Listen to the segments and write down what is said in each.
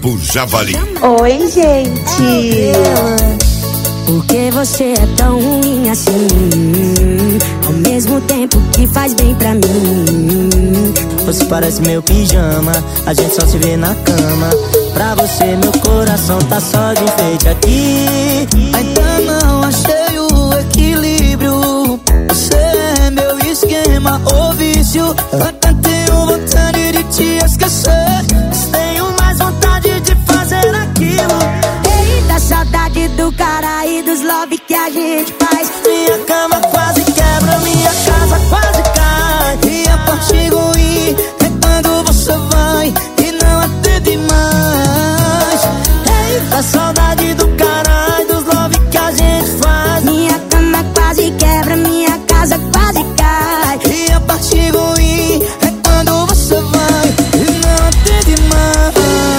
Grupo Javali. Oi, gente. Por que você é tão ruim assim? Ao mesmo tempo que faz bem pra mim. Você parece meu pijama, a gente só se vê na cama. Pra você meu coração tá só de enfeite aqui. Ainda não achei o equilíbrio. Você é meu esquema ou vício. Até tenho vontade de te esquecer, mas tenho mais vontade de fazer aquilo. Eita, saudade do cara e dos love que a gente faz. Minha cama quase quebra, minha casa quase cai. E a parte ruim é quando você vai e não atende mais. Eita, saudade do cara e dos love que a gente faz. Minha cama quase quebra, minha casa quase cai. E a parte ruim é quando você vai e não atende mais.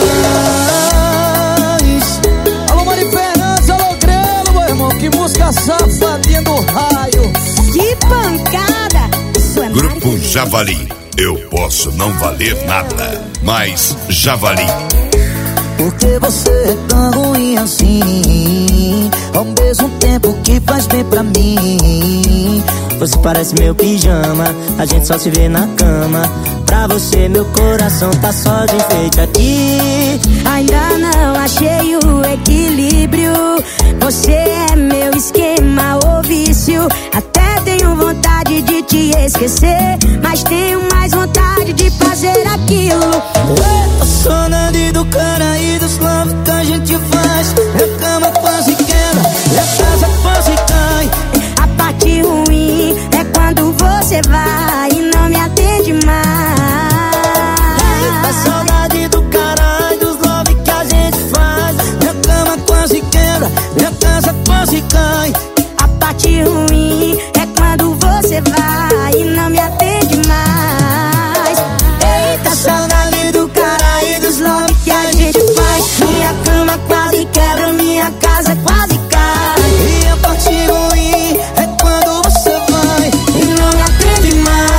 Alô, Mari Fernandes, alô, Grelo, meu irmão. Que música safadinha do raio. Que pancada! Isso é Grupo Javali. Eu posso não valer nada, mas Javali. Por que você é tão ruim assim? Ao mesmo tempo que faz bem pra mim. Você parece meu pijama, a gente só se vê na cama. Pra você meu coração tá só de enfeite aqui. Ainda não achei o equilíbrio. Você é meu esquema ou vício. Até tenho vontade de te esquecer, mas tenho mais vontade de fazer aquilo. A saudade do cara e dos love que a gente faz. Minha cama quase quebra, minha casa quase cai. A parte ruim é quando você vai e não me atende mais. A saudade do cara e dos love que a gente faz. Minha cama quase quebra, minha casa quase cai. A parte ruim é quando você vai e não me atende mais. Eita, saudade do cara e dos love que a gente faz. Minha cama quase quebra, minha casa quase cai. E a parte ruim é quando você vai E não me atende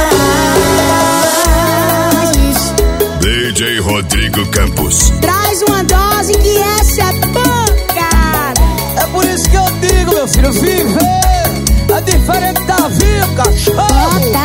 mais. DJ Rodrigo Campos. Traz uma dose que essa é pancada. É por isso que eu digo, meu filho, viver é diferente da vida, cachorro. Bota